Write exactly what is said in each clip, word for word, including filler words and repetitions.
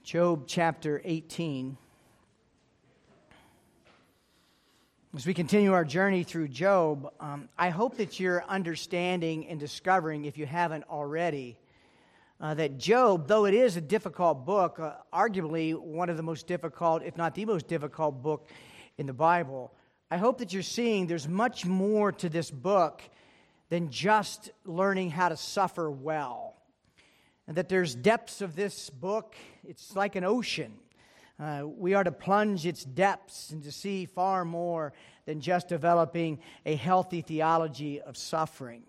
Job chapter eighteen. As we continue our journey through Job, um, I hope that you're understanding and discovering, if you haven't already, uh, that Job, though it is a difficult book, uh, arguably one of the most difficult, if not the most difficult book in the Bible, I hope that you're seeing there's much more to this book than just learning how to suffer well. And that there's depths of this book. It's like an ocean. Uh, we are to plunge its depths and to see far more than just developing a healthy theology of suffering.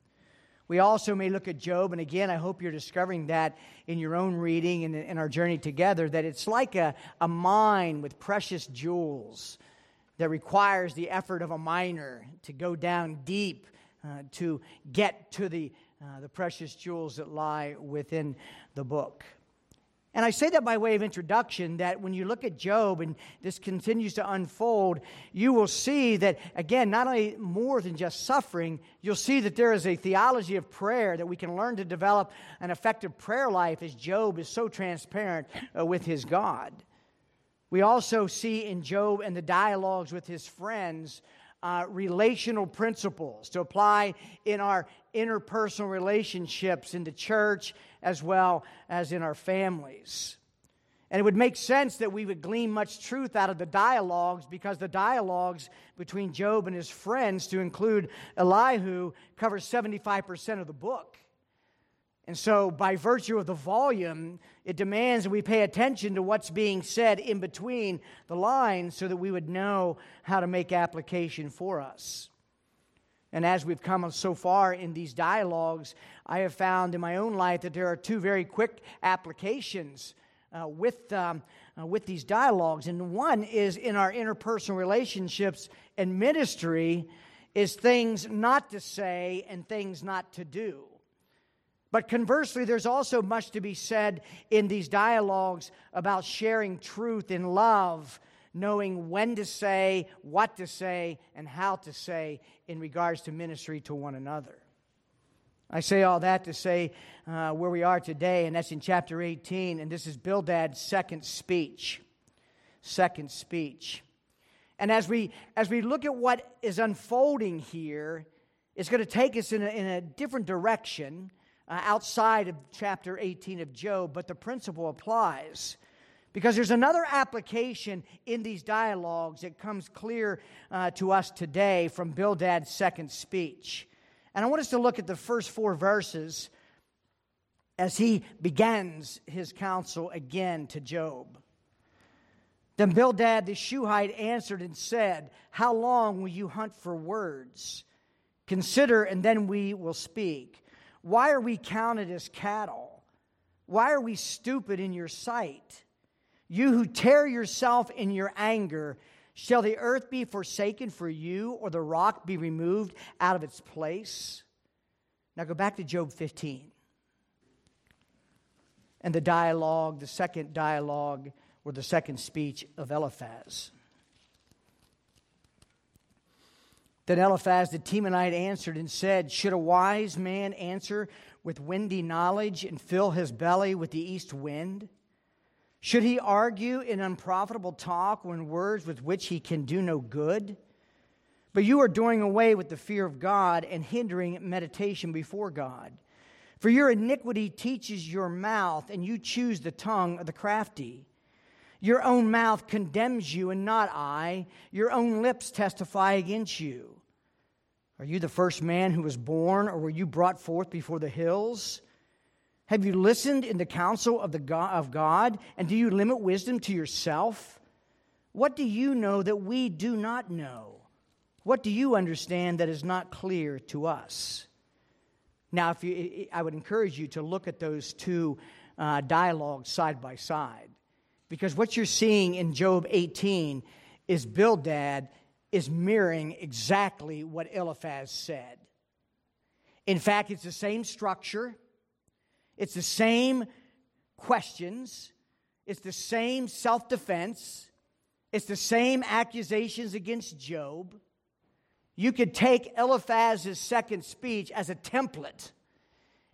We also may look at Job, and again, I hope you're discovering that in your own reading and in our journey together, that it's like a, a mine with precious jewels that requires the effort of a miner to go down deep uh, to get to the Uh, the precious jewels that lie within the book. And I say that by way of introduction, that when you look at Job and this continues to unfold, you will see that, again, not only more than just suffering, you'll see that there is a theology of prayer that we can learn to develop an effective prayer life as Job is so transparent uh, with his God. We also see in Job and the dialogues with his friends Uh, relational principles to apply in our interpersonal relationships in the church as well as in our families. And it would make sense that we would glean much truth out of the dialogues, because the dialogues between Job and his friends, to include Elihu, covers seventy-five percent of the book. And so, by virtue of the volume, it demands that we pay attention to what's being said in between the lines so that we would know how to make application for us. And as we've come so far in these dialogues, I have found in my own life that there are two very quick applications uh, with, um, uh, with these dialogues. And one is in our interpersonal relationships and ministry is things not to say and things not to do. But conversely, there's also much to be said in these dialogues about sharing truth in love, knowing when to say, what to say, and how to say in regards to ministry to one another. I say all that to say uh, where we are today, and that's in chapter eighteen, and this is Bildad's second speech. Second speech. And as we as we look at what is unfolding here, it's going to take us in a, in a different direction, Uh, outside of chapter eighteen of Job, but the principle applies. Because there's another application in these dialogues that comes clear uh, to us today from Bildad's second speech. And I want us to look at the first four verses as he begins his counsel again to Job. Then Bildad the Shuhite answered and said, "How long will you hunt for words? Consider, and then we will speak. Why are we counted as cattle? Why are we stupid in your sight? You who tear yourself in your anger, shall the earth be forsaken for you, or the rock be removed out of its place?" Now go back to Job fifteen. And the dialogue, the second dialogue, or the second speech of Eliphaz. Then Eliphaz the Temanite answered and said, "Should a wise man answer with windy knowledge and fill his belly with the east wind? Should he argue in unprofitable talk or in words with which he can do no good? But you are doing away with the fear of God and hindering meditation before God. For your iniquity teaches your mouth, and you choose the tongue of the crafty. Your own mouth condemns you, and not I. Your own lips testify against you. Are you the first man who was born, or were you brought forth before the hills? Have you listened in the counsel of the God, of God, and do you limit wisdom to yourself? What do you know that we do not know? What do you understand that is not clear to us?" Now, if you, I would encourage you to look at those two uh, dialogues side by side. Because what you're seeing in Job eighteen is Bildad is mirroring exactly what Eliphaz said. In fact, it's the same structure. It's the same questions. It's the same self-defense. It's the same accusations against Job. You could take Eliphaz's second speech as a template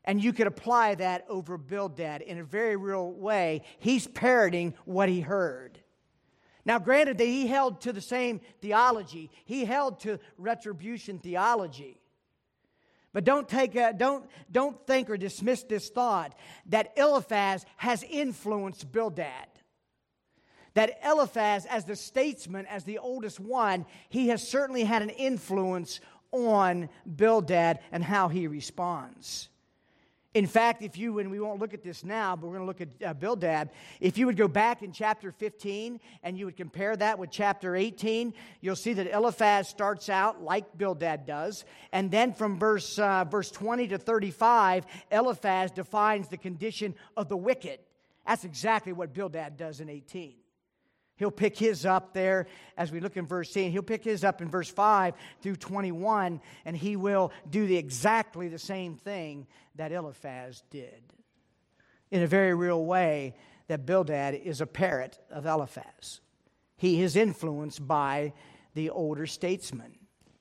And you could apply that over Bildad in a very real way. He's parroting what he heard. Now, granted that he held to the same theology. He held to retribution theology. But don't take a, don't, don't think or dismiss this thought that Eliphaz has influenced Bildad. That Eliphaz, as the statesman, as the oldest one, he has certainly had an influence on Bildad and how he responds. In fact, if you, and we won't look at this now, but we're going to look at uh, Bildad, if you would go back in chapter fifteen and you would compare that with chapter eighteen, you'll see that Eliphaz starts out like Bildad does, and then from verse, uh, verse twenty to thirty-five, Eliphaz defines the condition of the wicked. That's exactly what Bildad does in eighteen. He'll pick his up there as we look in verse ten. He'll pick his up in verse five through twenty-one, and he will do the exactly the same thing that Eliphaz did. In a very real way, that Bildad is a parrot of Eliphaz. He is influenced by the older statesman.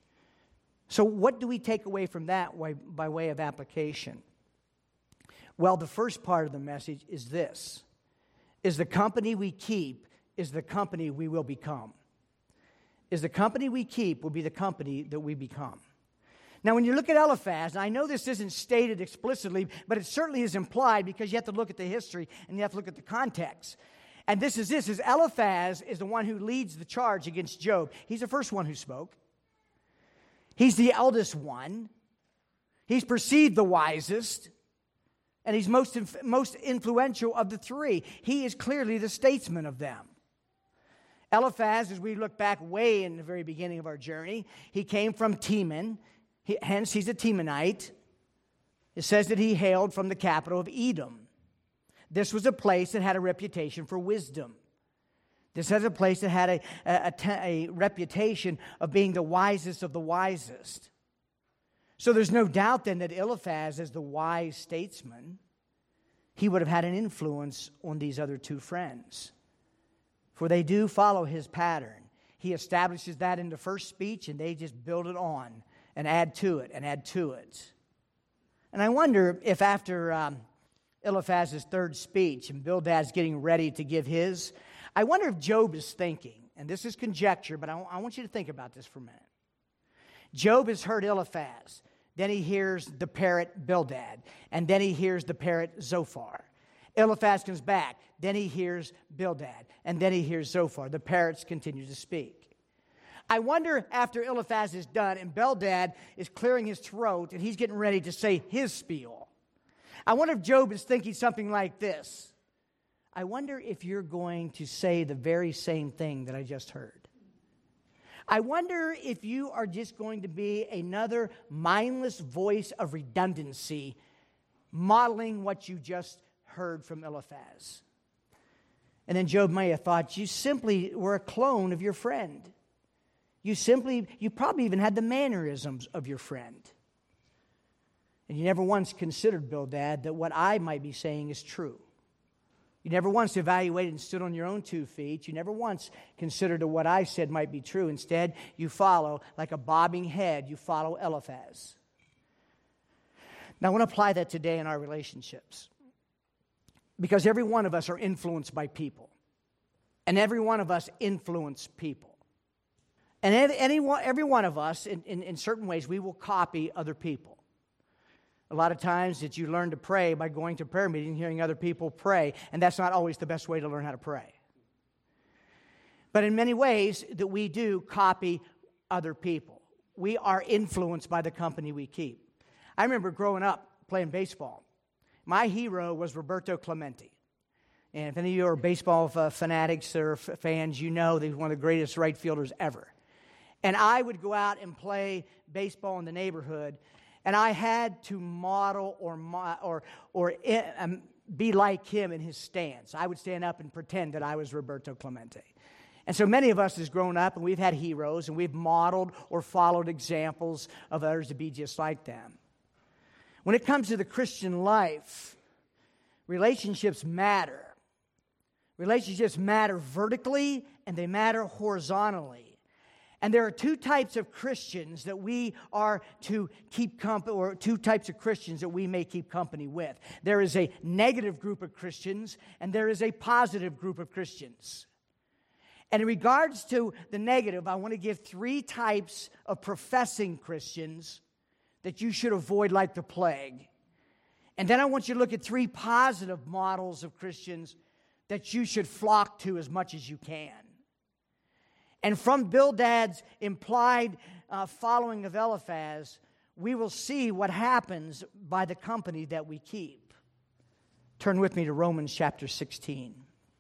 So what do we take away from that by way of application? Well, the first part of the message is this, is the company we keep is the company we will become. Is the company we keep will be the company that we become. Now, when you look at Eliphaz, and I know this isn't stated explicitly, but it certainly is implied because you have to look at the history and you have to look at the context. And this is this, is Eliphaz is the one who leads the charge against Job. He's the first one who spoke. He's the eldest one. He's perceived the wisest. And he's most, most influential of the three. He is clearly the statesman of them. Eliphaz, as we look back way in the very beginning of our journey, he came from Teman. He, hence, he's a Temanite. It says that he hailed from the capital of Edom. This was a place that had a reputation for wisdom. This was a place that had a, a, a, a reputation of being the wisest of the wisest. So there's no doubt then that Eliphaz, as the wise statesman, he would have had an influence on these other two friends. For they do follow his pattern. He establishes that in the first speech, and they just build it on and add to it and add to it. And I wonder if after um, Eliphaz's third speech and Bildad's getting ready to give his, I wonder if Job is thinking, and this is conjecture, but I, I want you to think about this for a minute. Job has heard Eliphaz. Then he hears the parrot Bildad. And then he hears the parrot Zophar. Eliphaz comes back. Then he hears Bildad. And then he hears Zophar. The parrots continue to speak. I wonder after Eliphaz is done and Bildad is clearing his throat and he's getting ready to say his spiel. I wonder if Job is thinking something like this. I wonder if you're going to say the very same thing that I just heard. I wonder if you are just going to be another mindless voice of redundancy, modeling what you just heard from Eliphaz. And then Job may have thought, you simply were a clone of your friend. You simply, you probably even had the mannerisms of your friend. And you never once considered, Bildad, that what I might be saying is true. You never once evaluated and stood on your own two feet. You never once considered that what I said might be true. Instead, you follow, like a bobbing head, you follow Eliphaz. Now, I want to apply that today in our relationships. Because every one of us are influenced by people. And every one of us influence people. And any, every one of us, in, in, in certain ways, we will copy other people. A lot of times that you learn to pray by going to prayer meeting, hearing other people pray, and that's not always the best way to learn how to pray. But in many ways that we do copy other people. We are influenced by the company we keep. I remember growing up playing baseball. My hero was Roberto Clemente. And if any of you are baseball uh, fanatics or f- fans, you know that he's one of the greatest right fielders ever. And I would go out and play baseball in the neighborhood, and I had to model or or or um, be like him in his stance. I would stand up and pretend that I was Roberto Clemente. And so many of us has grown up, and we've had heroes, and we've modeled or followed examples of others to be just like them. When it comes to the Christian life, relationships matter. Relationships matter vertically, and they matter horizontally. And there are two types of Christians that we are to keep company, or two types of Christians that we may keep company with. There is a negative group of Christians, and there is a positive group of Christians. And in regards to the negative, I want to give three types of professing Christians that you should avoid like the plague. And then I want you to look at three positive models of Christians that you should flock to as much as you can. And from Bildad's implied uh, following of Eliphaz, we will see what happens by the company that we keep. Turn with me to Romans chapter sixteen.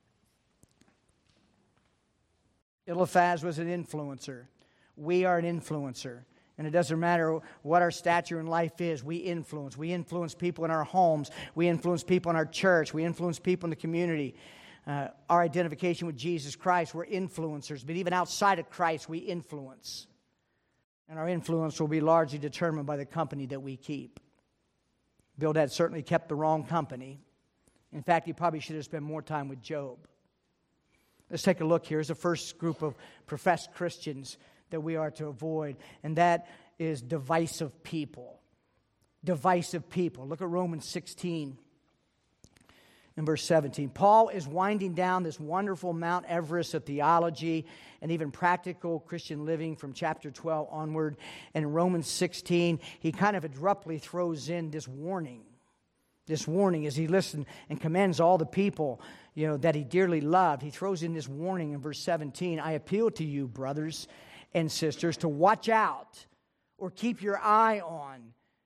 Eliphaz was an influencer. We are an influencer. And it doesn't matter what our stature in life is, we influence. We influence people in our homes. We influence people in our church. We influence people in the community. Uh, our identification with Jesus Christ, we're influencers. But even outside of Christ, we influence. And our influence will be largely determined by the company that we keep. Bildad certainly kept the wrong company. In fact, he probably should have spent more time with Job. Let's take a look here. Here's the first group of professed Christians that we are to avoid, and that is divisive people. Divisive people. Look at Romans sixteen. In verse seventeen, Paul is winding down this wonderful Mount Everest of theology and even practical Christian living from chapter twelve onward. And in Romans sixteen, he kind of abruptly throws in this warning. This warning as he listens and commends all the people, you know, that he dearly loved. He throws in this warning in verse seventeen. I appeal to you, brothers and sisters, to watch out or keep your eye on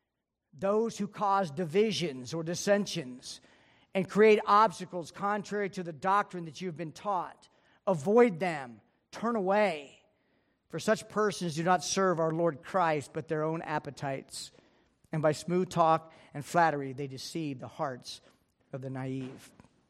those who cause divisions or dissensions and create obstacles contrary to the doctrine that you've been taught. Avoid them. Turn away. For such persons do not serve our Lord Christ, but their own appetites. And by smooth talk and flattery, they deceive the hearts of the naive.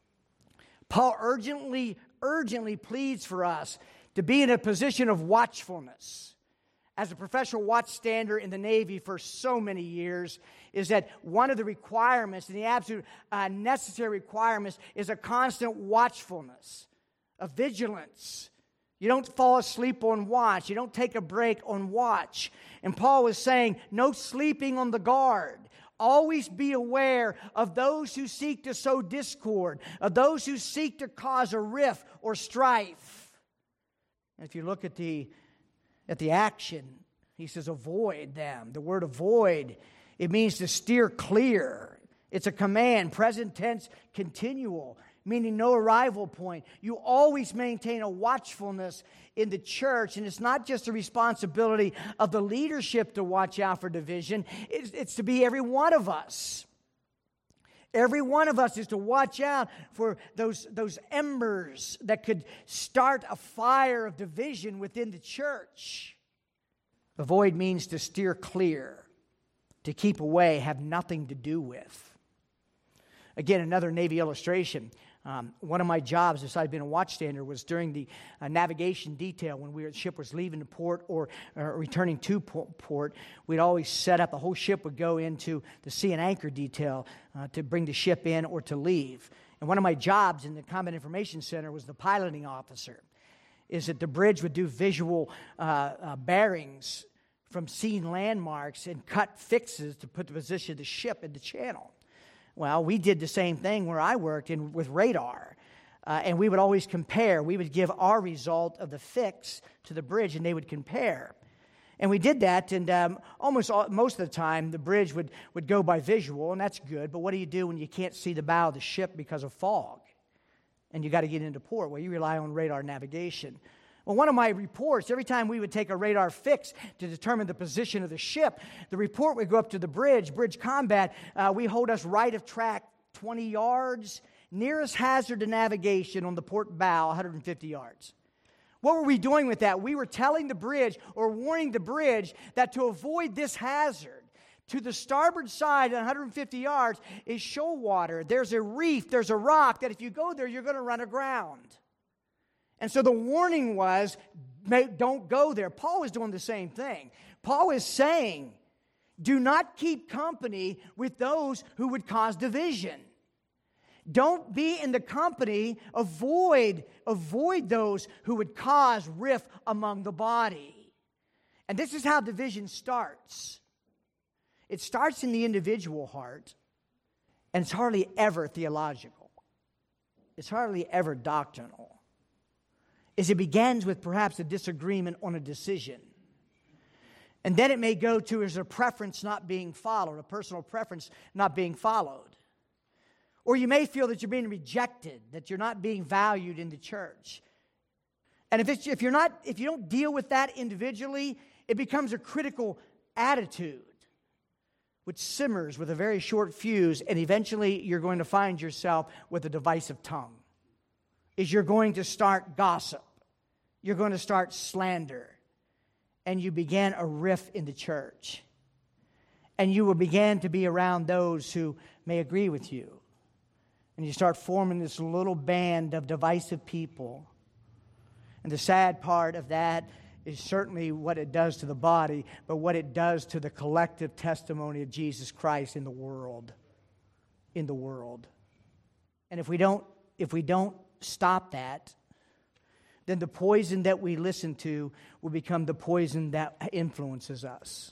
Paul urgently, urgently pleads for us to be in a position of watchfulness. As a professional watchstander in the Navy for so many years, is that one of the requirements, and the absolute uh, necessary requirements, is a constant watchfulness, a vigilance. You don't fall asleep on watch. You don't take a break on watch. And Paul was saying, no sleeping on the guard. Always be aware of those who seek to sow discord, of those who seek to cause a rift or strife. And if you look at the At the action, he says, avoid them. The word avoid, it means to steer clear. It's a command, present tense, continual, meaning no arrival point. You always maintain a watchfulness in the church, and it's not just a responsibility of the leadership to watch out for division. It's, it's to be every one of us. Every one of us is to watch out for those, those embers that could start a fire of division within the church. Avoid means to steer clear, to keep away, have nothing to do with. Again, another Navy illustration. Um, one of my jobs, besides being a watchstander, was during the uh, navigation detail when we were, the ship was leaving the port or, or returning to port. We'd always set up, the whole ship would go into the sea and anchor detail uh, to bring the ship in or to leave. And one of my jobs in the Combat Information Center was the piloting officer, is that the bridge would do visual uh, uh, bearings from seeing landmarks and cut fixes to put the position of the ship in the channel. Well, we did the same thing where I worked in with radar, uh, and we would always compare. We would give our result of the fix to the bridge, and they would compare. And we did that, and um, almost all, most of the time, the bridge would, would go by visual, and that's good. But what do you do when you can't see the bow of the ship because of fog, and you got to get into port? Well, you rely on radar navigation. Well, one of my reports, every time we would take a radar fix to determine the position of the ship, the report would go up to the bridge, bridge combat. Uh, we hold us right of track twenty yards, nearest hazard to navigation on the port bow, one hundred fifty yards. What were we doing with that? We were telling the bridge or warning the bridge that to avoid this hazard, to the starboard side at one hundred fifty yards is shoal water. There's a reef, there's a rock that if you go there, you're going to run aground. And so the warning was, don't go there. Paul was doing the same thing. Paul is saying, do not keep company with those who would cause division. Don't be in the company, avoid, avoid those who would cause rift among the body. And this is how division starts. It starts in the individual heart, and it's hardly ever theological. It's hardly ever doctrinal. Is it begins with perhaps a disagreement on a decision. And then it may go to is a preference not being followed, a personal preference not being followed. Or you may feel that you're being rejected, that you're not being valued in the church. And if it's, if you're not, if you don't deal with that individually, it becomes a critical attitude, which simmers with a very short fuse, and eventually you're going to find yourself with a divisive tongue. Is you're going to start gossip. You're going to start slander. And you begin a rift in the church. And you will begin to be around those who may agree with you. And you start forming this little band of divisive people. And the sad part of that is certainly what it does to the body, but what it does to the collective testimony of Jesus Christ in the world. In the world. And if we don't, if we don't stop that, then the poison that we listen to will become the poison that influences us.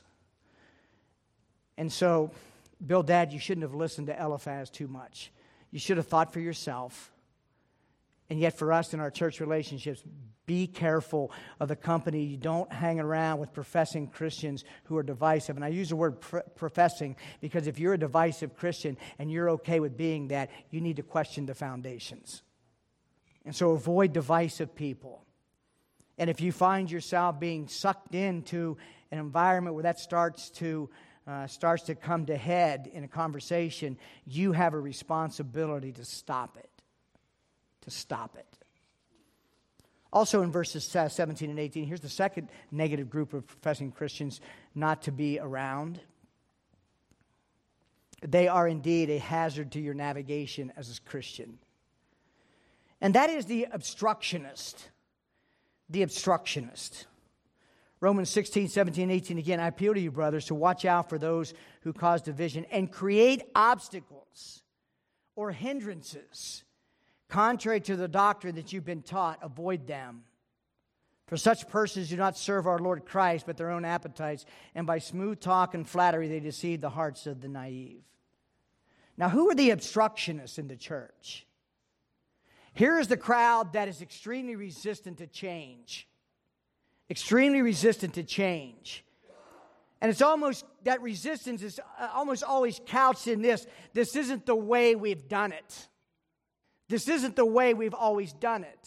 And so, Bildad, you shouldn't have listened to Eliphaz too much. You should have thought for yourself. And yet for us in our church relationships, be careful of the company. You don't hang around with professing Christians who are divisive. And I use the word pr- professing because if you're a divisive Christian and you're okay with being that, you need to question the foundations. And so avoid divisive people. And if you find yourself being sucked into an environment where that starts to uh, starts to come to head in a conversation, you have a responsibility to stop it. To stop it. Also in verses seventeen and eighteen, here's the second negative group of professing Christians not to be around. They are indeed a hazard to your navigation as a Christian. And that is the obstructionist. The obstructionist. Romans sixteen, seventeen, eighteen, again, I appeal to you, brothers, to watch out for those who cause division and create obstacles or hindrances contrary to the doctrine that you've been taught. Avoid them. For such persons do not serve our Lord Christ, but their own appetites, and by smooth talk and flattery they deceive the hearts of the naive. Now, who are the obstructionists in the church? Here is the crowd that is extremely resistant to change. Extremely resistant to change. And it's almost, that resistance is almost always couched in this. This isn't the way we've done it. This isn't the way we've always done it.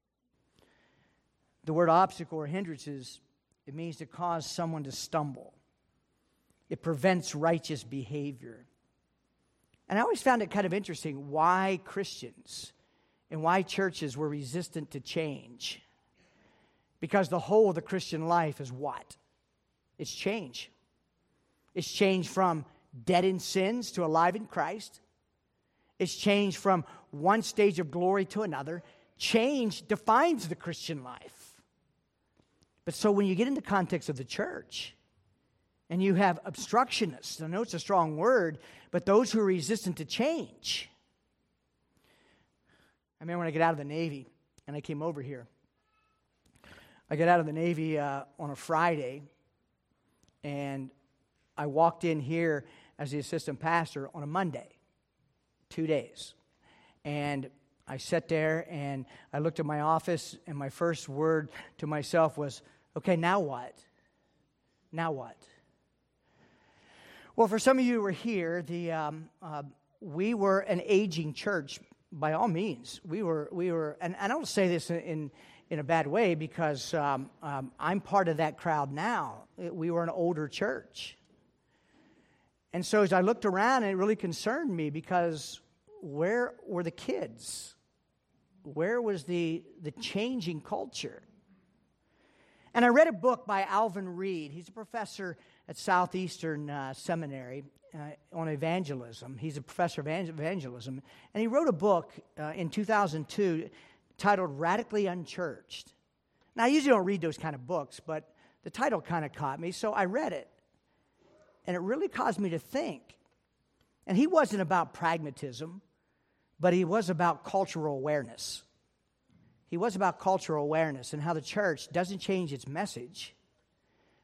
The word obstacle or hindrances, it means to cause someone to stumble. It prevents righteous behavior. And I always found it kind of interesting why Christians and why churches were resistant to change. Because the whole of the Christian life is what? It's change. It's change from dead in sins to alive in Christ. It's change from one stage of glory to another. Change defines the Christian life. But so when you get in the context of the church, and you have obstructionists, I know it's a strong word, but those who are resistant to change. I remember when I got out of the Navy, and I came over here. I got out of the Navy uh, on a Friday, and I walked in here as the assistant pastor on a Monday, two days. And I sat there, and I looked at my office, and my first word to myself was, okay, now what? Now what? Well, for some of you who were here, the um, uh, we were an aging church by all means. We were, we were, and I don't say this in, in in a bad way because um, um, I'm part of that crowd now. We were an older church. And so as I looked around, it really concerned me because where were the kids? Where was the, the changing culture? And I read a book by Alvin Reed. He's a professor at Southeastern uh, Seminary uh, on evangelism. He's a professor of evangelism. And he wrote a book uh, in two thousand two titled Radically Unchurched. Now, I usually don't read those kind of books, but the title kind of caught me, so I read it. And it really caused me to think. And he wasn't about pragmatism, but he was about cultural awareness. He was about cultural awareness and how the church doesn't change its message,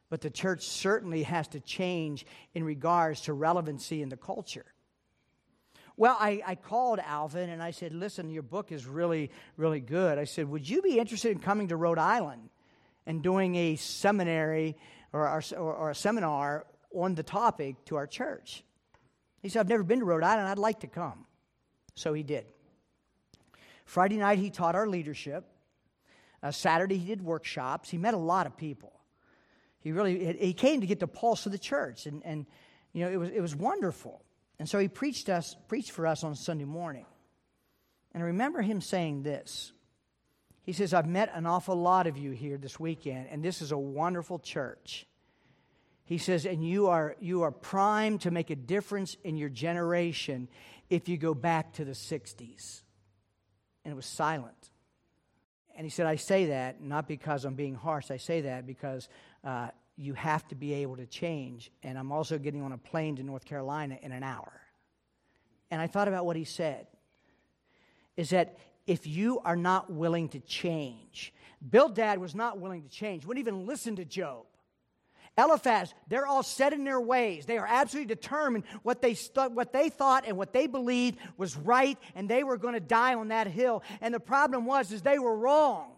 but the church certainly has to change in regards to relevancy in the culture. Well, I, I called Alvin and I said, listen, your book is really, really good. I said, would you be interested in coming to Rhode Island and doing a seminary or, or, or a seminar on the topic to our church? He said, I've never been to Rhode Island. I'd like to come. So he did. Friday night, he taught our leadership. Uh, Saturday, he did workshops. He met a lot of people. He really, he came to get the pulse of the church, and, and you know, it was it was wonderful. And so he preached us, preached for us on Sunday morning. And I remember him saying this. He says, I've met an awful lot of you here this weekend, and this is a wonderful church. He says, and you are you are primed to make a difference in your generation if you go back to the sixties. And it was silent. And he said, I say that not because I'm being harsh. I say that because uh, you have to be able to change. And I'm also getting on a plane to North Carolina in an hour. And I thought about what he said. Is that if you are not willing to change. Bildad was not willing to change. Wouldn't even listen to Job. Eliphaz, they're all set in their ways. They are absolutely determined what they stu- what they thought and what they believed was right, and they were going to die on that hill. And the problem was is they were wrong.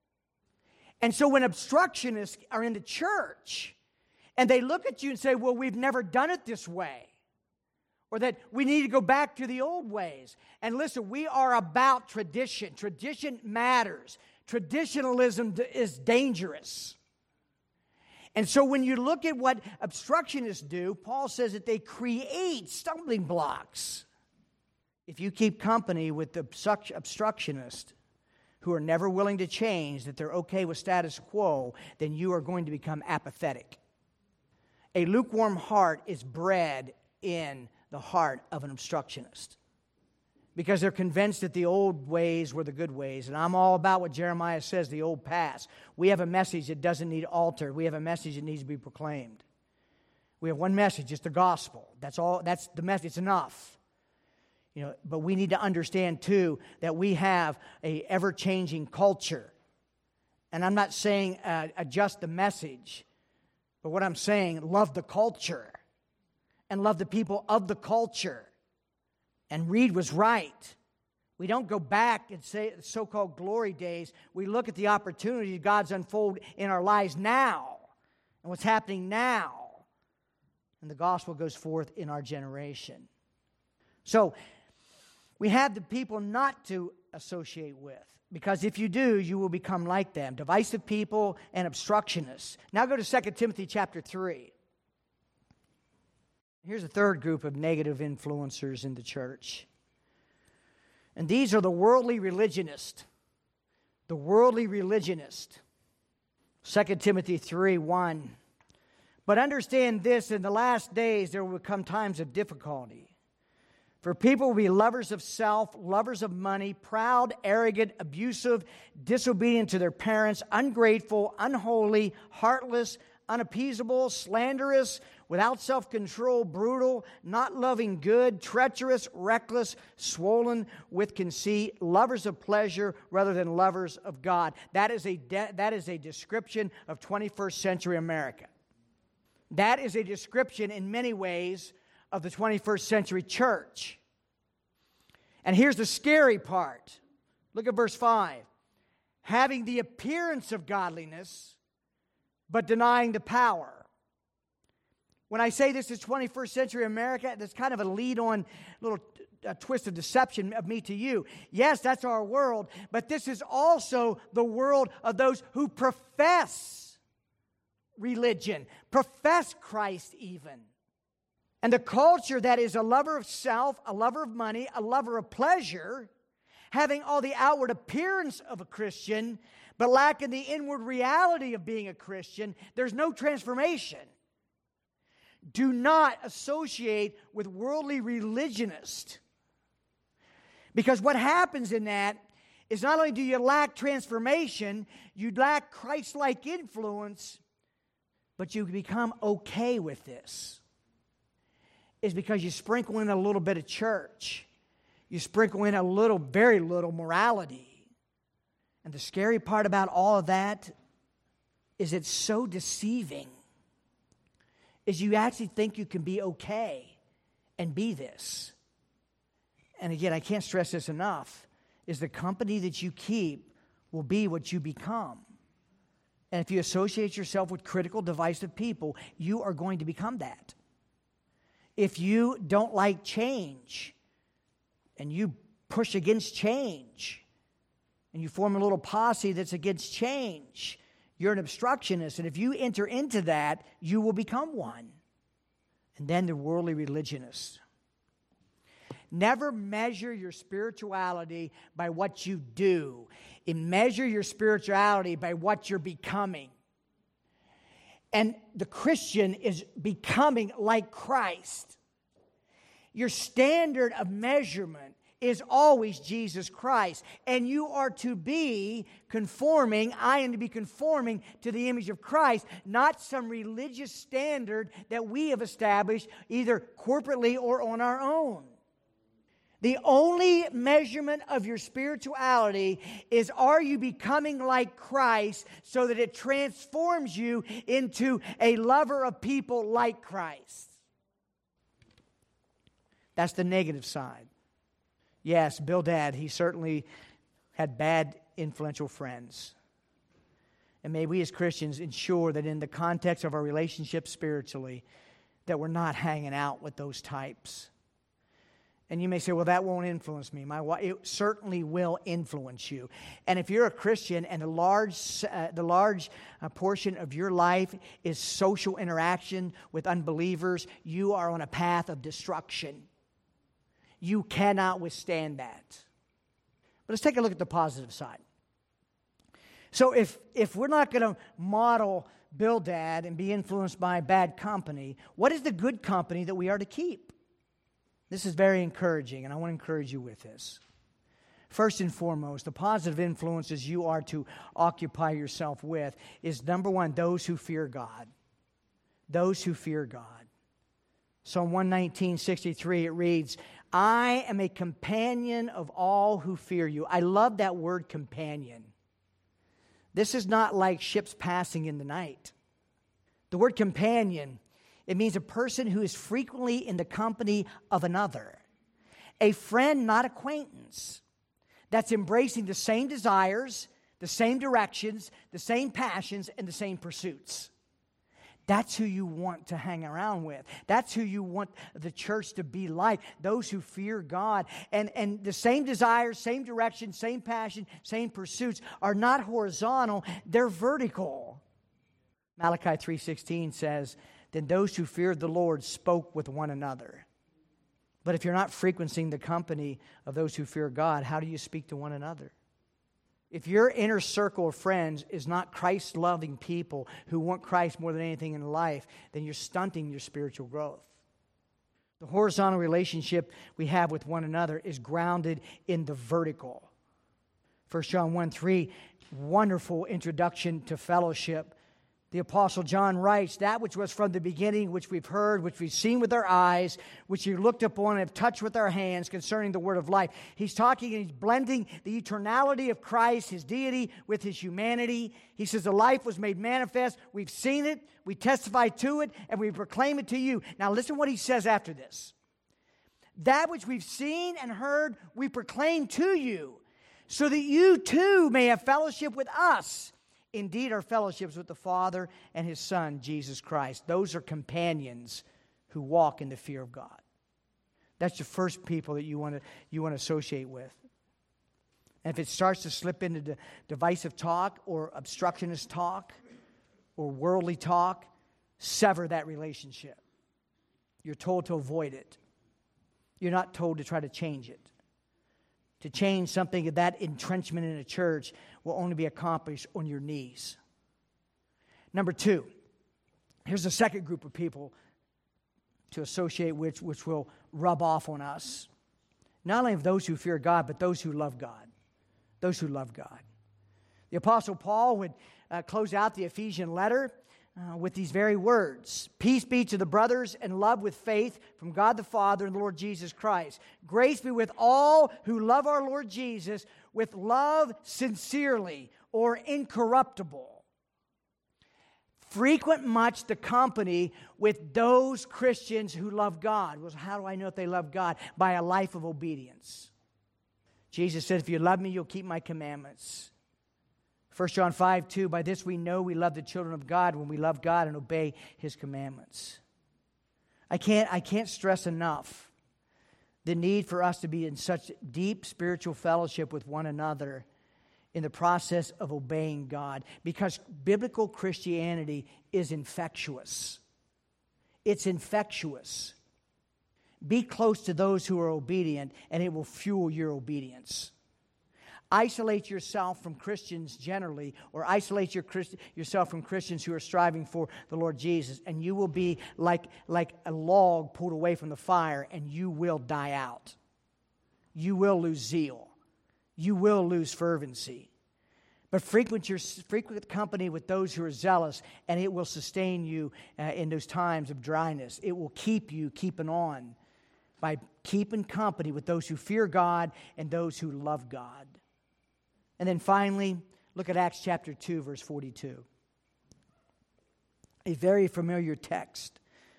And so when obstructionists are in the church, and they look at you and say, well, we've never done it this way, or that we need to go back to the old ways. And listen, we are about tradition. Tradition matters. Traditionalism is dangerous. And so when you look at what obstructionists do, Paul says that they create stumbling blocks. If you keep company with the obstructionists who are never willing to change, that they're okay with status quo, then you are going to become apathetic. A lukewarm heart is bred in the heart of an obstructionist, because they're convinced that the old ways were the good ways. And I'm all about what Jeremiah says, the old past. We have a message that doesn't need altered. We have a message that needs to be proclaimed. We have one message, it's the gospel. That's all. That's the message. It's enough. You know, but we need to understand, too, that we have a ever-changing culture. And I'm not saying uh, adjust the message, but what I'm saying, love the culture and love the people of the culture. And Reed was right. We don't go back and say the so-called glory days. We look at the opportunities God's unfold in our lives now and what's happening now. And the gospel goes forth in our generation. So we have the people not to associate with, because if you do, you will become like them. Divisive people and obstructionists. Now go to Second Timothy chapter three. Here's a third group of negative influencers in the church. And these are the worldly religionists. The worldly religionist. Second Timothy three one. But understand this, in the last days there will come times of difficulty. For people will be lovers of self, lovers of money, proud, arrogant, abusive, disobedient to their parents, ungrateful, unholy, heartless, unappeasable, slanderous, without self-control, brutal, not loving good, treacherous, reckless, swollen with conceit, lovers of pleasure rather than lovers of God. That is a de- that is a description of twenty-first century America. That is a description in many ways of the twenty-first century church. And here's the scary part. Look at verse five. Having the appearance of godliness, but denying the power. When I say this is twenty-first century America, that's kind of a lead-on little uh, twist of deception of me to you. Yes, that's our world, but this is also the world of those who profess religion, profess Christ even. And the culture that is a lover of self, a lover of money, a lover of pleasure, having all the outward appearance of a Christian, but lacking the inward reality of being a Christian, there's no transformation. Do not associate with worldly religionists. Because what happens in that is not only do you lack transformation, you lack Christ-like influence, but you become okay with this. Is because you sprinkle in a little bit of church. You sprinkle in a little, very little morality. And the scary part about all of that is it's so deceiving. is you actually think you can be okay and be this. And again, I can't stress this enough, is the company that you keep will be what you become. And if you associate yourself with critical, divisive people, you are going to become that. If you don't like change and you push against change and you form a little posse that's against change, you're an obstructionist. And if you enter into that, you will become one. And then the worldly religionists. Never measure your spirituality by what you do. And measure your spirituality by what you're becoming. And the Christian is becoming like Christ. Your standard of measurement is always Jesus Christ. And you are to be conforming, I am to be conforming to the image of Christ, not some religious standard that we have established either corporately or on our own. The only measurement of your spirituality is, are you becoming like Christ so that it transforms you into a lover of people like Christ? That's the negative side. Yes, Bildad, he certainly had bad, influential friends. And may we as Christians ensure that in the context of our relationship spiritually, that we're not hanging out with those types. And you may say, well, that won't influence me. My wife, it certainly will influence you. And if you're a Christian and the large, uh, the large uh, portion of your life is social interaction with unbelievers, you are on a path of destruction. You cannot withstand that. But let's take a look at the positive side. So if, if we're not going to model Bildad and be influenced by bad company, what is the good company that we are to keep? This is very encouraging, and I want to encourage you with this. First and foremost, the positive influences you are to occupy yourself with is, number one, those who fear God. Those who fear God. Psalm one nineteen, sixty-three, it reads, I am a companion of all who fear you. I love that word companion. This is not like ships passing in the night. The word companion, it means a person who is frequently in the company of another. A friend, not acquaintance, that's embracing the same desires, the same directions, the same passions, and the same pursuits. That's who you want to hang around with. That's who you want the church to be like, those who fear God. And, and the same desires, same direction, same passion, same pursuits are not horizontal, they're vertical. Malachi three sixteen says, then those who feared the Lord spoke with one another. But if you're not frequenting the company of those who fear God, how do you speak to one another? If your inner circle of friends is not Christ-loving people who want Christ more than anything in life, then you're stunting your spiritual growth. The horizontal relationship we have with one another is grounded in the vertical. First John one three, wonderful introduction to fellowship. The Apostle John writes, that which was from the beginning, which we've heard, which we've seen with our eyes, which we looked upon and have touched with our hands concerning the word of life. He's talking and he's blending the eternality of Christ, his deity, with his humanity. He says the life was made manifest. We've seen it, we testify to it, and we proclaim it to you. Now listen what he says after this. That which we've seen and heard, we proclaim to you, so that you too may have fellowship with us. Indeed, our fellowships with the Father and his Son, Jesus Christ. Those are companions who walk in the fear of God. That's the first people that you want to you want to associate with. And if it starts to slip into the divisive talk or obstructionist talk or worldly talk, sever that relationship. You're told to avoid it. You're not told to try to change it. To change something of that entrenchment in a church will only be accomplished on your knees. Number two, here's the second group of people to associate with, which will rub off on us. Not only of those who fear God, but those who love God. Those who love God. The Apostle Paul would uh, close out the Ephesian letter Uh, with these very words. Peace be to the brothers and love with faith from God the Father and the Lord Jesus Christ. Grace be with all who love our Lord Jesus with love sincerely or incorruptible. Frequent much the company with those Christians who love God. Well, how do I know if they love God? By a life of obedience. Jesus said, if you love me, you'll keep my commandments. First John five two, by this we know we love the children of God when we love God and obey His commandments. I can't, I can't stress enough the need for us to be in such deep spiritual fellowship with one another in the process of obeying God, because biblical Christianity is infectious. It's infectious. Be close to those who are obedient, and it will fuel your obedience. Isolate yourself from Christians generally, or isolate your Christ- yourself from Christians who are striving for the Lord Jesus, and you will be like, like a log pulled away from the fire, and you will die out. You will lose zeal. You will lose fervency. But frequent your frequent company with those who are zealous, and it will sustain you uh, in those times of dryness. It will keep you keeping on by keeping company with those who fear God and those who love God. And then finally, look at Acts chapter two, verse forty-two. A very familiar text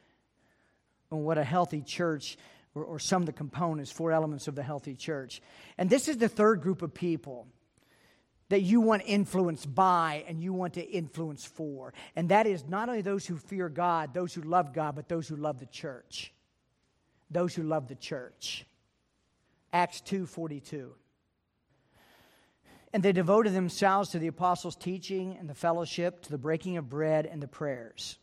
on what a healthy church, or, or some of the components, four elements of the healthy church. And this is the third group of people that you want influenced by and you want to influence for. And that is not only those who fear God, those who love God, but those who love the church. Those who love the church. Acts two forty-two. And they devoted themselves to the apostles' teaching and the fellowship, to the breaking of bread and the prayers.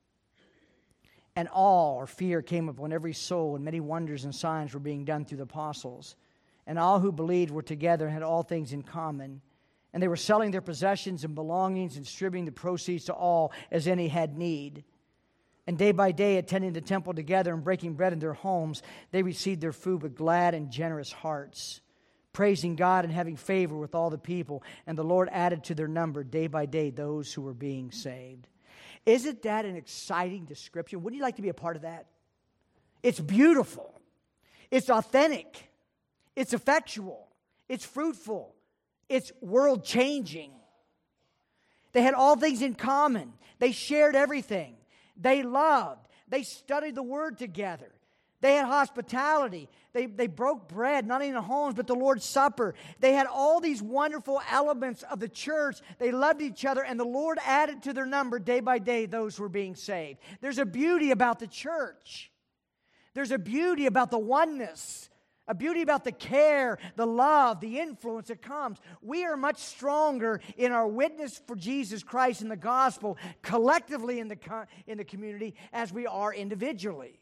And awe or fear came upon every soul, and many wonders and signs were being done through the apostles. And all who believed were together and had all things in common. And they were selling their possessions and belongings and distributing the proceeds to all as any had need. And day by day, attending the temple together and breaking bread in their homes, they received their food with glad and generous hearts, praising God and having favor with all the people. And the Lord added to their number day by day those who were being saved. Isn't that an exciting description? Wouldn't you like to be a part of that? It's beautiful. It's authentic. It's effectual. It's fruitful. It's world-changing. They had all things in common. They shared everything. They loved. They studied the Word together. They had hospitality. They, they broke bread, not in the homes, but the Lord's Supper. They had all these wonderful elements of the church. They loved each other, and the Lord added to their number day by day those who were being saved. There's a beauty about the church. There's a beauty about the oneness. A beauty about the care, the love, the influence that comes. We are much stronger in our witness for Jesus Christ and the gospel collectively in the, co- in the community as we are individually.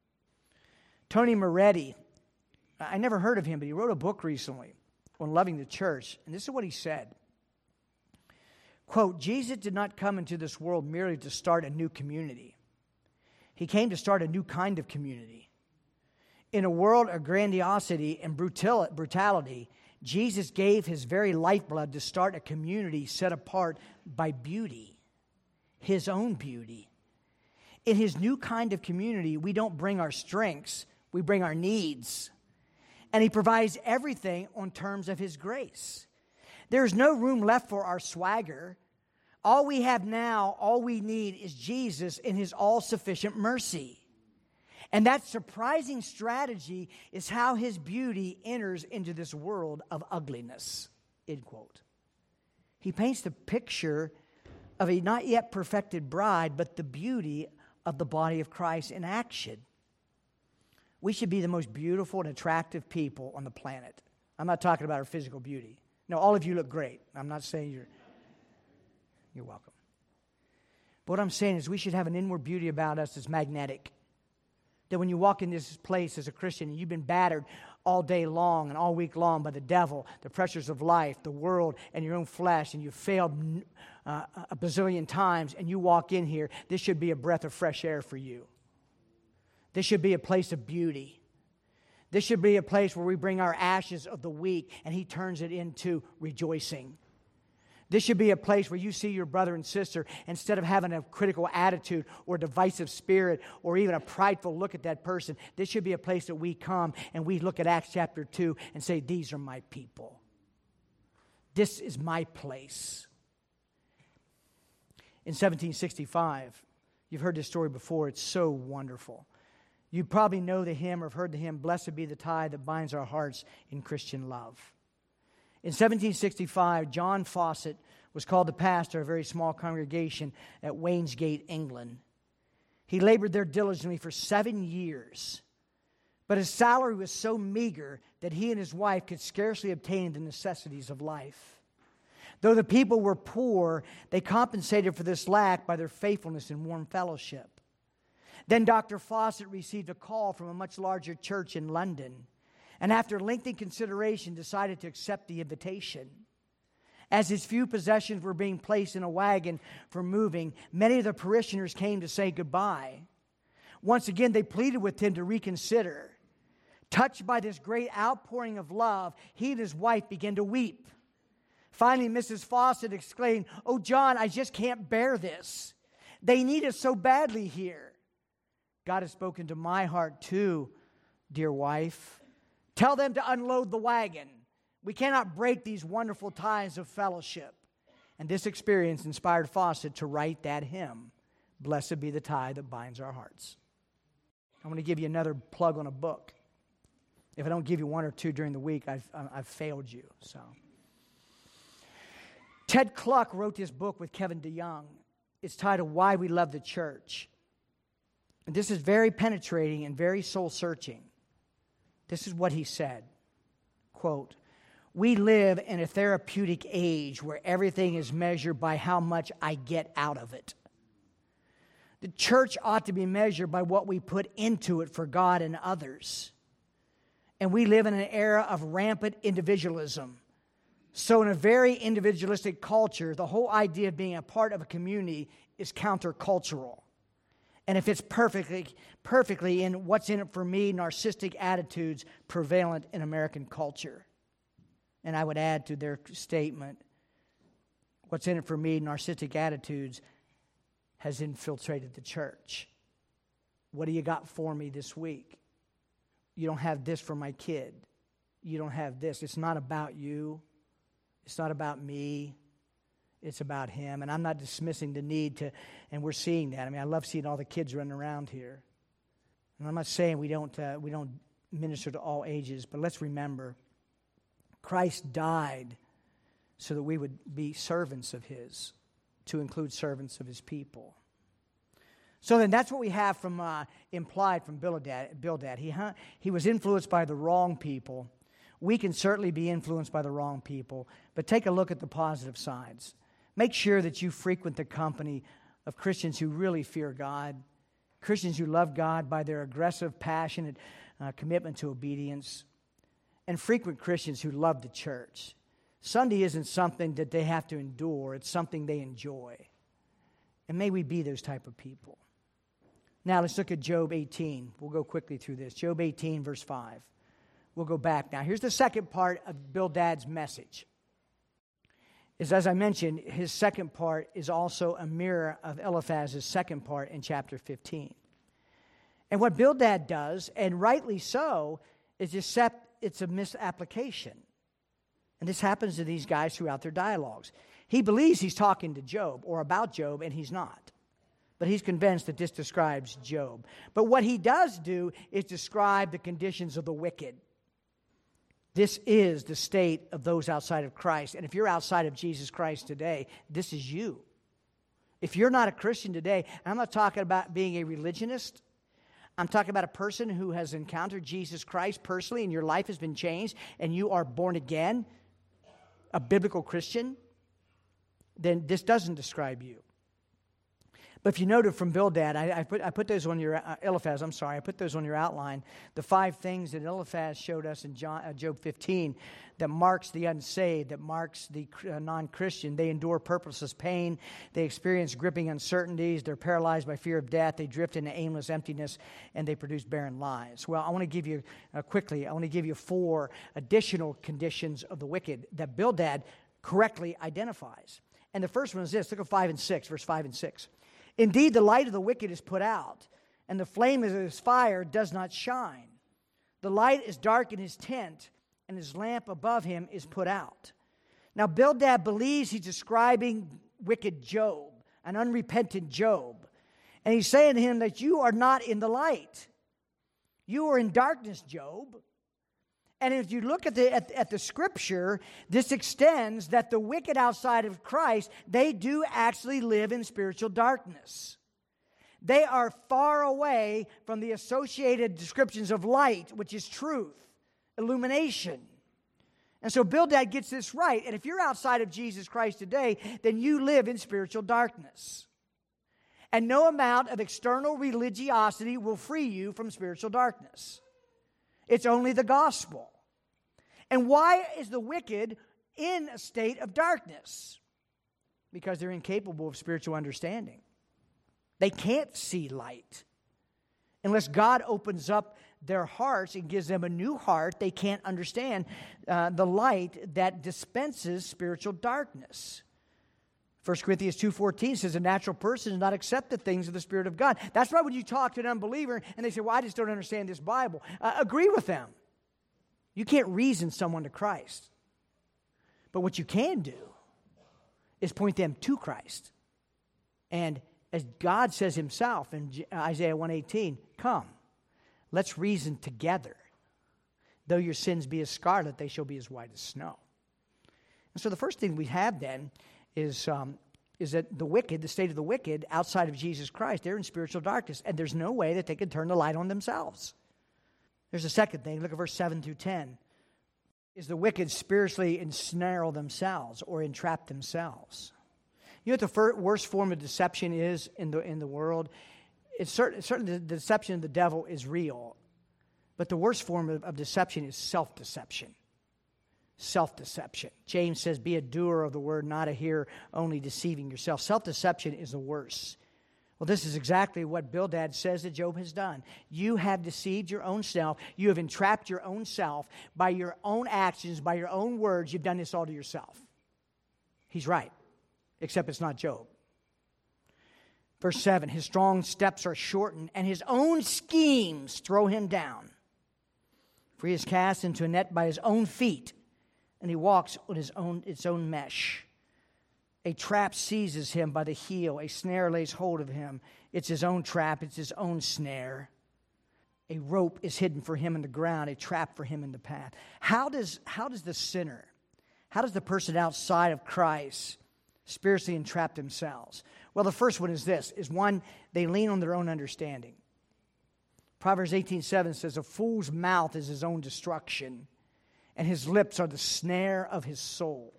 Tony Moretti, I never heard of him, but he wrote a book recently on loving the church. And this is what he said. Quote, Jesus did not come into this world merely to start a new community. He came to start a new kind of community. In a world of grandiosity and brutality, Jesus gave His very lifeblood to start a community set apart by beauty, His own beauty. In His new kind of community, we don't bring our strengths, we bring our needs. And He provides everything on terms of His grace. There's no room left for our swagger. All we have now, all we need is Jesus in His all-sufficient mercy. And that surprising strategy is how His beauty enters into this world of ugliness, end quote. He paints the picture of a not yet perfected bride, but the beauty of the body of Christ in action. We should be the most beautiful and attractive people on the planet. I'm not talking about our physical beauty. No, all of you look great. I'm not saying you're, you're welcome. But what I'm saying is we should have an inward beauty about us that's magnetic. That when you walk in this place as a Christian and you've been battered all day long and all week long by the devil, the pressures of life, the world, and your own flesh, and you've failed uh, a bazillion times, and you walk in here, this should be a breath of fresh air for you. This should be a place of beauty. This should be a place where we bring our ashes of the week and He turns it into rejoicing. This should be a place where you see your brother and sister, instead of having a critical attitude or a divisive spirit or even a prideful look at that person, this should be a place that we come and we look at Acts chapter two and say, these are my people. This is my place. in seventeen sixty-five. You've heard this story before. It's so wonderful. You probably know the hymn or have heard the hymn, "Blessed be the tie that binds our hearts in Christian love." In seventeen sixty-five, John Fawcett was called the pastor of a very small congregation at Wainsgate, England. He labored there diligently for seven years, but his salary was so meager that he and his wife could scarcely obtain the necessities of life. Though the people were poor, they compensated for this lack by their faithfulness and warm fellowship. Then Doctor Fawcett received a call from a much larger church in London, and after lengthy consideration decided to accept the invitation. As his few possessions were being placed in a wagon for moving, many of the parishioners came to say goodbye. Once again, they pleaded with him to reconsider. Touched by this great outpouring of love, he and his wife began to weep. Finally, Missus Fawcett exclaimed, "Oh, John, I just can't bear this. They need us so badly here." "God has spoken to my heart too, dear wife. Tell them to unload the wagon. We cannot break these wonderful ties of fellowship." And this experience inspired Fawcett to write that hymn, "Blessed be the tie that binds our hearts." I'm going to give you another plug on a book. If I don't give you one or two during the week, I've, I've failed you. So, Ted Kluck wrote this book with Kevin DeYoung. It's titled "Why We Love the Church." And this is very penetrating and very soul-searching. This is what he said, quote, "We live in a therapeutic age where everything is measured by how much I get out of it. The church ought to be measured by what we put into it for God and others. And we live in an era of rampant individualism. So in a very individualistic culture, the whole idea of being a part of a community is countercultural. And if it's perfectly, perfectly in what's in it for me, narcissistic attitudes prevalent in American culture." And I would add to their statement, what's in it for me, narcissistic attitudes, has infiltrated the church. What do you got for me this week? You don't have this for my kid. You don't have this. It's not about you. It's not about me. It's about him. And I'm not dismissing the need to, and we're seeing that. I mean, I love seeing all the kids running around here. And I'm not saying we don't uh, we don't minister to all ages, but let's remember, Christ died so that we would be servants of his, to include servants of his people. So then that's what we have from uh, implied from Bildad. Bildad. He, huh, he was influenced by the wrong people. We can certainly be influenced by the wrong people, but take a look at the positive sides. Make sure that you frequent the company of Christians who really fear God, Christians who love God by their aggressive, passionate uh, commitment to obedience, and frequent Christians who love the church. Sunday isn't something that they have to endure. It's something they enjoy. And may we be those type of people. Now let's look at Job eighteen. We'll go quickly through this. Job eighteen, verse five. We'll go back now. Here's the second part of Bildad's message. Is, as I mentioned, his second part is also a mirror of Eliphaz's second part in chapter fifteen. And what Bildad does, and rightly so, is accept it's a misapplication. And this happens to these guys throughout their dialogues. He believes he's talking to Job or about Job, and he's not. But he's convinced that this describes Job. But what he does do is describe the conditions of the wicked. This is the state of those outside of Christ. And if you're outside of Jesus Christ today, this is you. If you're not a Christian today, and I'm not talking about being a religionist. I'm talking about a person who has encountered Jesus Christ personally and your life has been changed and you are born again, a biblical Christian, then this doesn't describe you. But if you noted from Bildad, I, I put I put those on your uh, Eliphaz. I'm sorry, I put those on your outline. The five things that Eliphaz showed us in John, uh, Job fifteen, that marks the unsaved, that marks the uh, non-Christian. They endure purposeless pain. They experience gripping uncertainties. They're paralyzed by fear of death. They drift into aimless emptiness, and they produce barren lives. Well, I want to give you uh, quickly. I want to give you four additional conditions of the wicked that Bildad correctly identifies. And the first one is this. Look at five and six, verse five and six. Indeed, the light of the wicked is put out, and the flame of his fire does not shine. The light is dark in his tent, and his lamp above him is put out. Now, Bildad believes he's describing wicked Job. an unrepentant Job. And he's saying to him that you are not in the light. You are in darkness, Job. And if you look at the, at, at the scripture, this extends that the wicked outside of Christ, they do actually live in spiritual darkness. They are far away from the associated descriptions of light, which is truth, illumination. And so Bildad gets this right. And if you're outside of Jesus Christ today, then you live in spiritual darkness. And no amount of external religiosity will free you from spiritual darkness. It's only the gospel. And why is the wicked in a state of darkness? Because they're incapable of spiritual understanding. They can't see light. Unless God opens up their hearts and gives them a new heart, they can't understand uh, the light that dispenses spiritual darkness. First Corinthians two fourteen says a natural person does not accept the things of the Spirit of God. That's why when you talk to an unbeliever and they say, well, I just don't understand this Bible, uh, agree with them. You can't reason someone to Christ. But what you can do is point them to Christ. And as God says himself in Isaiah one eighteen, come, let's reason together. Though your sins be as scarlet, they shall be as white as snow. And so the first thing we have then is, um, is that the wicked, the state of the wicked outside of Jesus Christ, they're in spiritual darkness. And there's no way that they can turn the light on themselves. There's a second thing. Look at verse seven through ten. Is the wicked spiritually ensnare themselves or entrap themselves? You know what the first, worst form of deception is in the, in the world? It's certain, certainly the deception of the devil is real. But the worst form of, of deception is self-deception. Self-deception. James says, be a doer of the word, not a hearer, only deceiving yourself. Self-deception is the worst. Well, this is exactly what Bildad says that Job has done. You have deceived your own self. You have entrapped your own self by your own actions, by your own words. You've done this all to yourself. He's right, except it's not Job. Verse seven, his strong steps are shortened, and his own schemes throw him down. For he is cast into a net by his own feet, and he walks on his own its own mesh. A trap seizes him by the heel. A snare lays hold of him. It's his own trap. It's his own snare. A rope is hidden for him in the ground, a trap for him in the path. How does, how does the sinner, how does the person outside of Christ spiritually entrap themselves? Well, the first one is this, is one, they lean on their own understanding. Proverbs eighteen seven says, a fool's mouth is his own destruction, and his lips are the snare of his soul.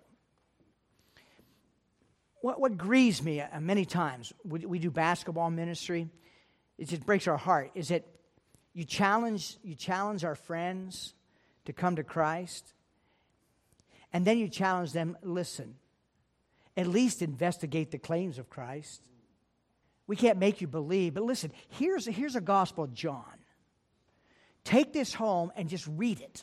What, what grieves me uh, many times, we, we do basketball ministry, it just breaks our heart, is that you challenge, you challenge our friends to come to Christ, and then you challenge them, listen, at least investigate the claims of Christ. We can't make you believe, but listen, here's, here's a Gospel of John. Take this home and just read it.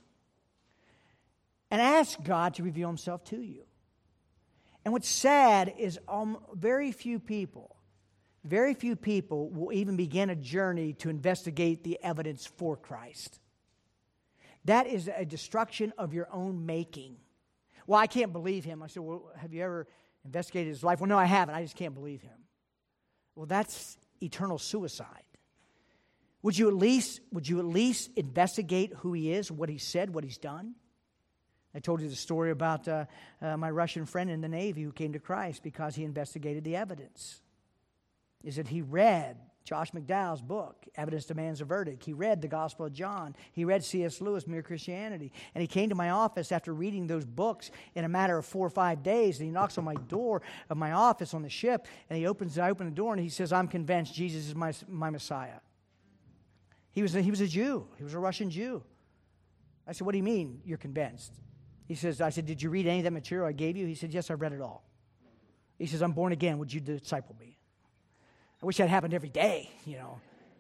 And ask God to reveal himself to you. And what's sad is um, very few people, very few people will even begin a journey to investigate the evidence for Christ. That is a destruction of your own making. Well, I can't believe him. I said, well, have you ever investigated his life? Well, no, I haven't. I just can't believe him. Well, that's eternal suicide. Would you at least, would you at least investigate who he is, what he said, what he's done? I told you the story about uh, uh, my Russian friend in the Navy who came to Christ because he investigated the evidence. Is that he read Josh McDowell's book, Evidence Demands a Verdict. He read the Gospel of John. He read C S Lewis, Mere Christianity. And he came to my office after reading those books in a matter of four or five days. And he knocks on my door of my office on the ship. And he opens, I open the door and he says, I'm convinced Jesus is my, my Messiah. He was, a, he was a Jew. He was a Russian Jew. I said, what do you mean you're convinced? He says, I said, did you read any of that material I gave you? He said, yes, I read it all. He says, I'm born again. Would you disciple me? I wish that happened every day, you know.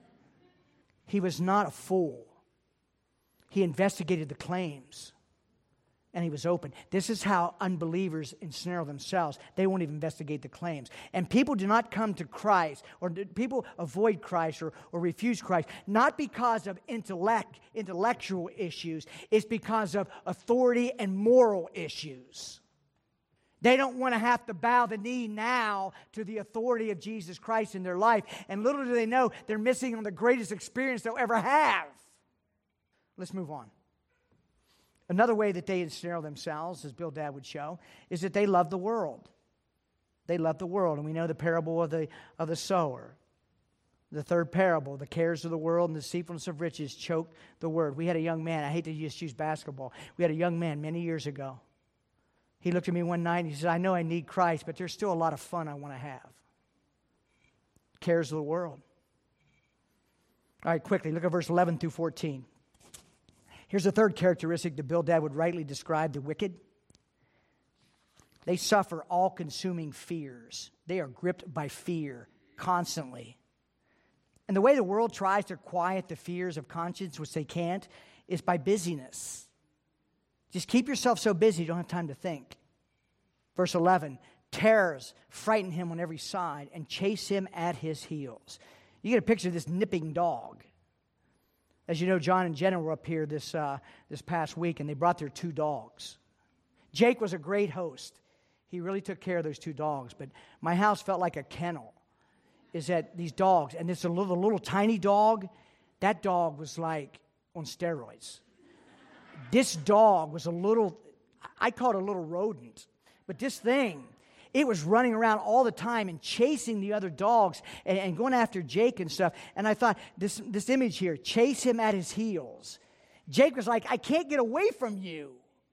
He was not a fool. He investigated the claims, and he was open. This is how unbelievers ensnare themselves. They won't even investigate the claims. And people do not come to Christ, or people avoid Christ or, or refuse Christ, not because of intellect, intellectual issues. It's because of authority and moral issues. They don't want to have to bow the knee now to the authority of Jesus Christ in their life. And little do they know, they're missing on the greatest experience they'll ever have. Let's move on. Another way that they ensnare themselves, as Bildad would show, is that they love the world. They love the world. And we know the parable of the, of the sower. The third parable, the cares of the world and the deceitfulness of riches choke the word. We had a young man, I hate to just use basketball. We had a young man many years ago. He looked at me one night and he said, I know I need Christ, but there's still a lot of fun I want to have. Cares of the world. All right, quickly, look at verse eleven through fourteen. Here's the third characteristic that Bildad would rightly describe the wicked. They suffer all-consuming fears. They are gripped by fear constantly. And the way the world tries to quiet the fears of conscience, which they can't, is by busyness. Just keep yourself so busy you don't have time to think. Verse eleven, terrors frighten him on every side and chase him at his heels. You get a picture of this nipping dog. As you know, John and Jenna were up here this, uh, this past week, and they brought their two dogs. Jake was a great host. He really took care of those two dogs, but my house felt like a kennel. Is that these dogs, and it's a little, little tiny dog, that dog was like on steroids. This dog was a little, I call it a little rodent, but this thing, it was running around all the time and chasing the other dogs and, and going after Jake and stuff. And I thought, this, this image here, chase him at his heels. Jake was like, I can't get away from you.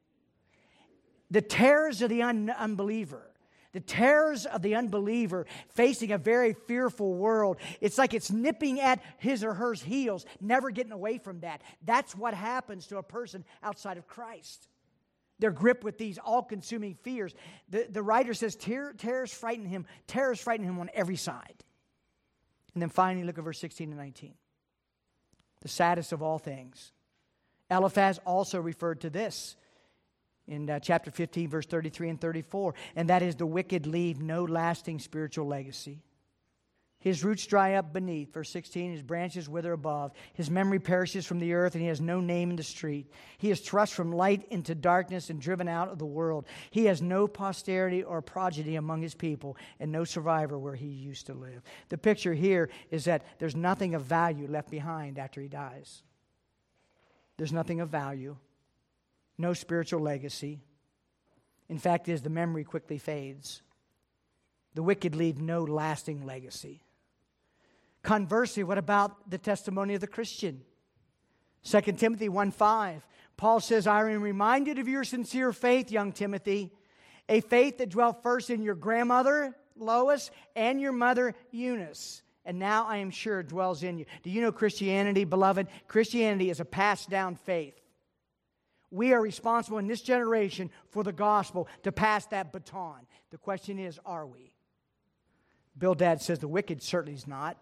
The terrors of the un- unbeliever. The terrors of the unbeliever facing a very fearful world. It's like it's nipping at his or her heels, never getting away from that. That's what happens to a person outside of Christ. They're gripped with these all-consuming fears. The, the writer says Ter- terrors frighten him. Terrors frighten him on every side. And then finally, look at verse sixteen and nineteen. The saddest of all things. Eliphaz also referred to this in uh, chapter fifteen, verse thirty-three and thirty-four. And that is, the wicked leave no lasting spiritual legacy. His roots dry up beneath, verse sixteen, his branches wither above. His memory perishes from the earth, and he has no name in the street. He is thrust from light into darkness and driven out of the world. He has no posterity or progeny among his people, and no survivor where he used to live. The picture here is that there's nothing of value left behind after he dies. There's nothing of value. No spiritual legacy. In fact, is the memory quickly fades. The wicked leave no lasting legacy. Conversely, what about the testimony of the Christian? Second Timothy one five. Paul says, I am reminded of your sincere faith, young Timothy, a faith that dwelt first in your grandmother, Lois, and your mother, Eunice, and now I am sure dwells in you. Do you know Christianity, beloved? Christianity is a passed down faith. We are responsible in this generation for the gospel to pass that baton. The question is, are we? Bildad says the wicked certainly is not.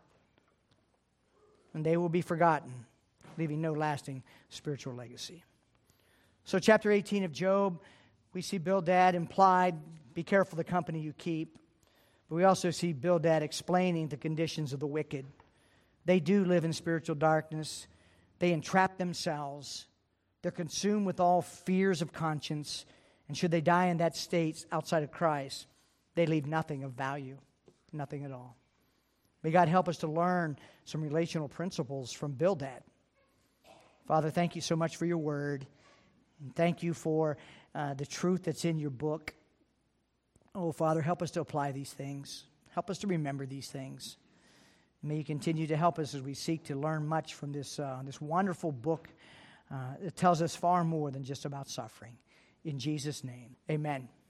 And they will be forgotten, leaving no lasting spiritual legacy. So chapter eighteen of Job, we see Bildad implied, be careful the company you keep. But we also see Bildad explaining the conditions of the wicked. They do live in spiritual darkness. They entrap themselves. They're consumed with all fears of conscience. And should they die in that state outside of Christ, they leave nothing of value, nothing at all. May God help us to learn some relational principles from Bildad. Father, thank you so much for your word. And thank you for uh, the truth that's in your book. Oh, Father, help us to apply these things. Help us to remember these things. May you continue to help us as we seek to learn much from this, uh, this wonderful book uh, that tells us far more than just about suffering. In Jesus' name, amen.